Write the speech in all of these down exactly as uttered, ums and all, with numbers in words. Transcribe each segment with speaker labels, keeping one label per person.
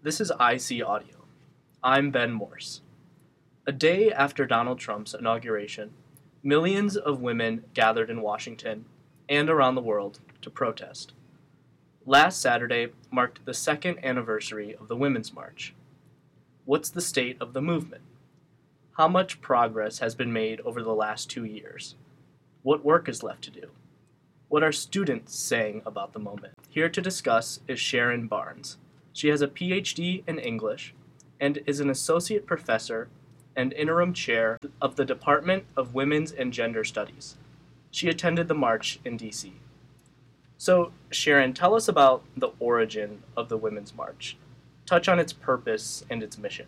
Speaker 1: This is I C Audio. I'm Ben Morse. A day after Donald Trump's inauguration, millions of women gathered in Washington and around the world to protest. Last Saturday marked the second anniversary of the Women's March. What's the state of the movement? How much progress has been made over the last two years? What work is left to do? What are students saying about the moment? Here to discuss is Sharon Barnes. She has a P H D in English and is an associate professor and interim chair of the Department of Women's and Gender Studies. She attended the march in D C. So, Sharon, tell us about the origin of the Women's March. Touch on its purpose and its mission.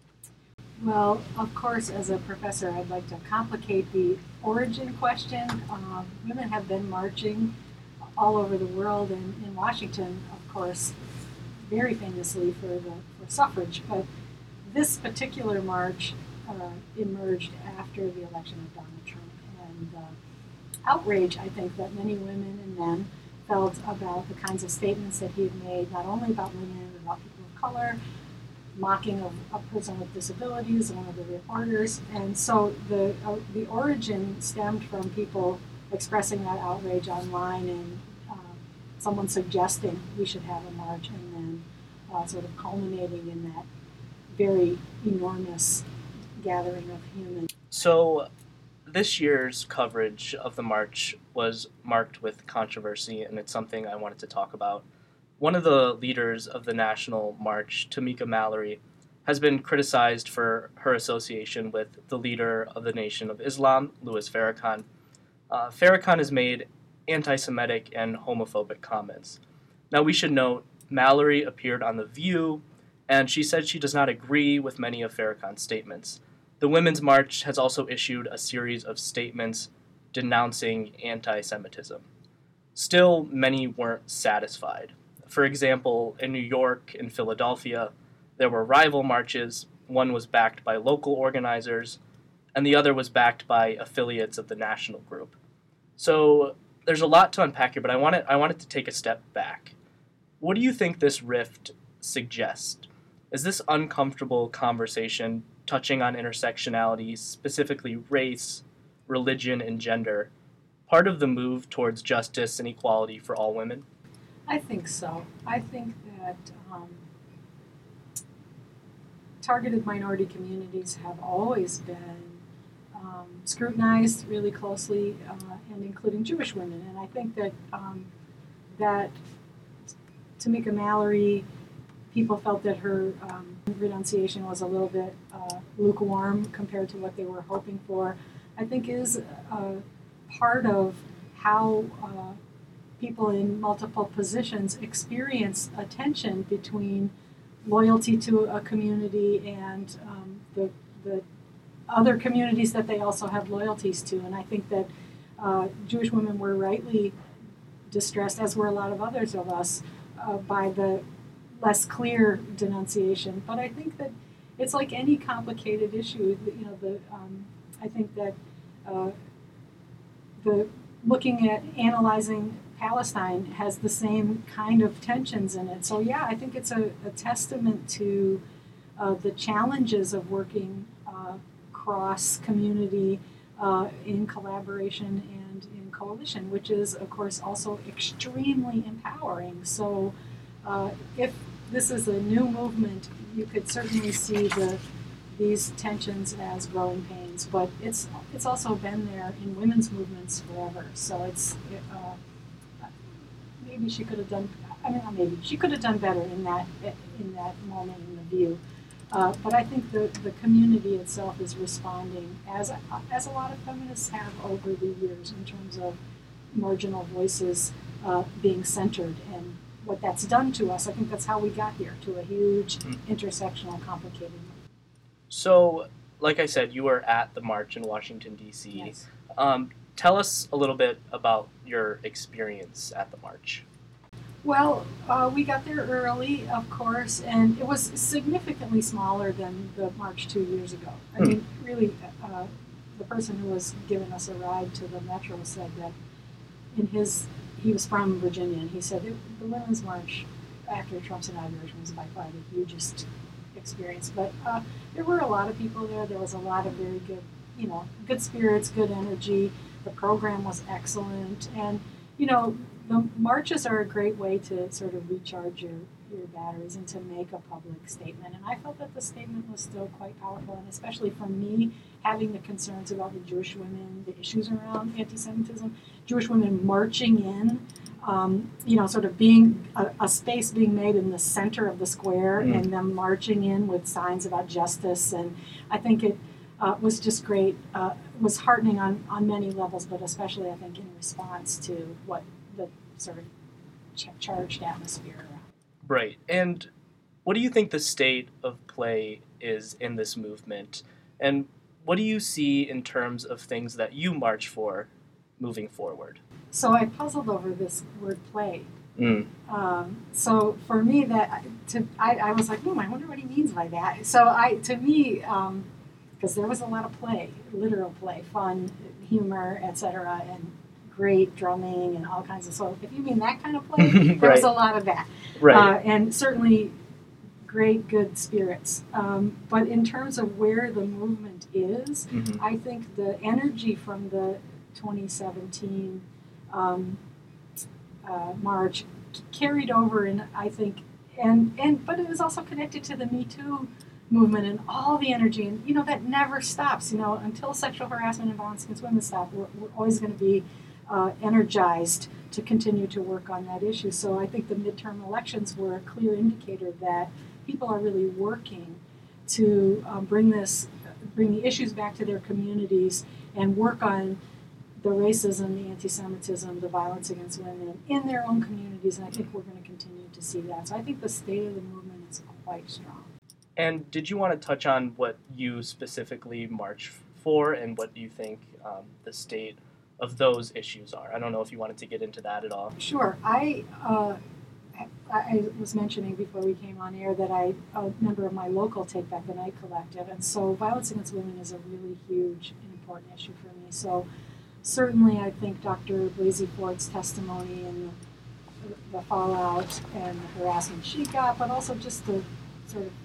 Speaker 2: Well, of course, as a professor, I'd like to complicate the origin question. Um, women have been marching all over the world, and in Washington, of course, very famously for the for suffrage. But this particular march uh, emerged after the election of Donald Trump, and uh, outrage, I think, that many women and men felt about the kinds of statements that he had made, not only about women, but about people of color, mocking of a person with disabilities, one of the reporters. And so the uh, the origin stemmed from people expressing that outrage online and uh, someone suggesting we should have a march, and then uh, sort of culminating in that very enormous gathering of humans.
Speaker 1: So, this year's coverage of the march was marked with controversy, and it's something I wanted to talk about. One of the leaders of the National March, Tamika Mallory, has been criticized for her association with the leader of the Nation of Islam, Louis Farrakhan. Uh, Farrakhan has made anti-Semitic and homophobic comments. Now, we should note, Mallory appeared on The View, and she said she does not agree with many of Farrakhan's statements. The Women's March has also issued a series of statements denouncing anti-Semitism. Still, many weren't satisfied. For example, in New York and Philadelphia, there were rival marches. One was backed by local organizers, and the other was backed by affiliates of the national group. So there's a lot to unpack here, but I wanted, I wanted to take a step back. What do you think this rift suggests? Is this uncomfortable conversation touching on intersectionality, specifically race, religion, and gender, part of the move towards justice and equality for all women?
Speaker 2: I think so. I think that um, targeted minority communities have always been um, scrutinized really closely, uh, and including Jewish women. And I think that um, that Tamika Mallory, people felt that her um, renunciation was a little bit uh, lukewarm compared to what they were hoping for, I think is uh, part of how uh, people in multiple positions experience a tension between loyalty to a community and um, the, the other communities that they also have loyalties to. And I think that uh, Jewish women were rightly distressed, as were a lot of others of us, uh, by the less clear denunciation. But I think that it's like any complicated issue. You know, the um, I think that uh, the looking at analyzing Palestine has the same kind of tensions in it. So yeah, I think it's a, a testament to uh, the challenges of working uh, cross community uh, in collaboration and in coalition, which is of course also extremely empowering. So uh, if this is a new movement, you could certainly see the these tensions as growing pains, but it's it's also been there in women's movements forever. So it's uh, maybe she could have done. I mean, not maybe she could have done better in that in that moment in The View. Uh, but I think the the community itself is responding, as as a lot of feminists have over the years, in terms of marginal voices uh, being centered and what that's done to us. I think that's how we got here, to a huge intersectional, complicated movement.
Speaker 1: So, like I said, you were at the march in Washington, D C.
Speaker 2: Yes.
Speaker 1: Um, tell us a little bit about your experience at the march.
Speaker 2: Well, uh, we got there early, of course, and it was significantly smaller than the march two years ago. I
Speaker 1: Hmm.
Speaker 2: mean, really, uh, the person who was giving us a ride to the metro said that in his, he was from Virginia, and he said it, the Women's March after Trump's inauguration was by far the hugest experience. But uh, there were a lot of people there. There was a lot of very good, you know, good spirits, good energy. The program was excellent. And, you know, the marches are a great way to sort of recharge your, your batteries and to make a public statement. And I felt that the statement was still quite powerful, and especially for me, having the concerns about the Jewish women, the issues around anti-Semitism, Jewish women marching in, um, you know, sort of being a, a space being made in the center of the square, mm. and them marching in with signs about justice. And I think it uh, was just great. Uh, it was heartening on, on many levels, but especially, I think, in response to what the sort of ch- charged atmosphere around.
Speaker 1: Right. And what do you think the state of play is in this movement? And what do you see in terms of things that you march for moving forward?
Speaker 2: So I puzzled over this word play.
Speaker 1: Mm.
Speaker 2: Um, so for me, that to I, I was like, hmm, I wonder what he means by that. So I, to me, because um, there was a lot of play, literal play, fun, humor, et cetera, and great drumming and all kinds of. So if you mean that kind of play, there
Speaker 1: right.
Speaker 2: was a lot of that,
Speaker 1: right?
Speaker 2: Uh, and certainly great, good spirits. Um, but in terms of where the movement is, mm-hmm. I think the energy from the twenty seventeen um, uh, march carried over, and I think, and and but it was also connected to the Me Too movement and all the energy, and you know that never stops. You know, until sexual harassment and violence against women stop, we're, we're always going to be uh, energized to continue to work on that issue. So I think the midterm elections were a clear indicator that people are really working to um, bring this, bring the issues back to their communities and work on the racism, the anti-Semitism, the violence against women in their own communities, and I think we're going to continue to see that. So I think the state of the movement is quite strong.
Speaker 1: And did you want to touch on what you specifically march for and what you think um, the state of those issues are? I don't know if you wanted to get into that at all.
Speaker 2: Sure. I uh, I was mentioning before we came on air that I'm a member of my local Take Back the Night collective, and so violence against women is a really huge and important issue for me. So certainly I think Doctor Blasey Ford's testimony and the, the fallout and the harassment she got, but also just the sort of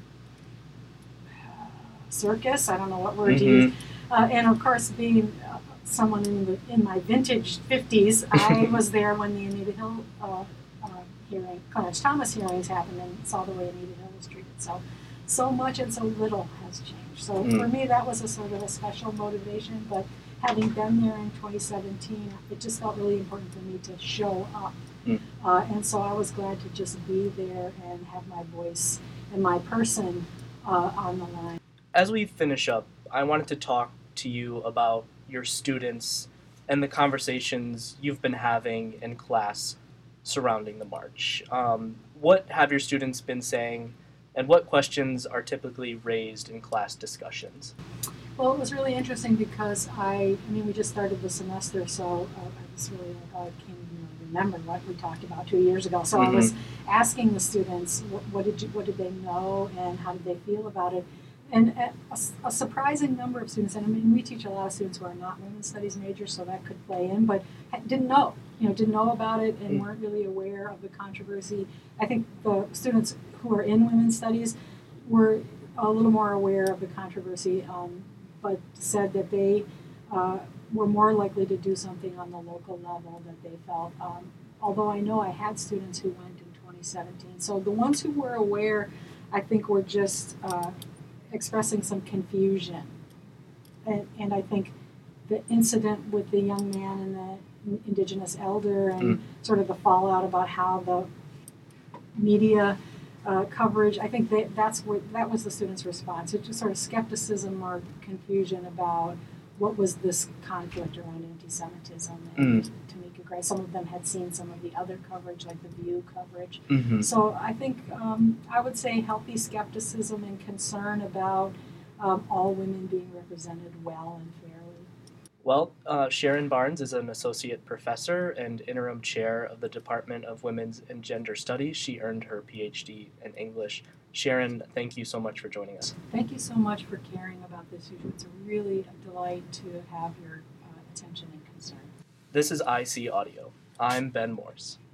Speaker 2: uh, circus, I don't know what word mm-hmm. to use, uh, and of course being uh, someone in the in my vintage fifties, I was there when the Anita Hill uh, uh, hearing, Clarence Thomas hearings happened, and saw the way Anita Hill was treated. So, so much and so little has changed. So mm. for me, that was a sort of a special motivation. But having been there in twenty seventeen, it just felt really important for me to show up. Mm. Uh, and so I was glad to just be there and have my voice and my person uh, on the line.
Speaker 1: As we finish up, I wanted to talk to you about your students and the conversations you've been having in class surrounding the march. Um, what have your students been saying, and what questions are typically raised in class discussions?
Speaker 2: Well, it was really interesting because I, I mean, we just started the semester, so uh, I was really like, oh, I can't even remember what we talked about two years ago. So mm-hmm. I was asking the students, what, what did you, what did they know, and how did they feel about it? And a, a surprising number of students, and I mean, we teach a lot of students who are not women's studies majors, so that could play in, but didn't know, you know, didn't know about it and weren't really aware of the controversy. I think the students who are in women's studies were a little more aware of the controversy, um, but said that they uh, were more likely to do something on the local level that they felt. Um, although I know I had students who went in twenty seventeen. So the ones who were aware, I think, were just uh, expressing some confusion. And, and I think the incident with the young man and the Indigenous elder and mm. sort of the fallout about how the media uh, coverage, I think that that's what that was the students' response. It's just sort of skepticism or confusion about what was this conflict around anti-Semitism. And mm. Tamika Gray, some of them had seen some of the other coverage, like the View coverage. Mm-hmm. So I think um, I would say healthy skepticism and concern about um, all women being represented well and fairly.
Speaker 1: Well, uh, Sharon Barnes is an associate professor and interim chair of the Department of Women's and Gender Studies. She earned her P H D in English. Sharon, thank you so much for joining us.
Speaker 2: Thank you so much for caring about this issue. It's a really a delight to have your uh, attention and concern.
Speaker 1: This is I C Audio. I'm Ben Morse.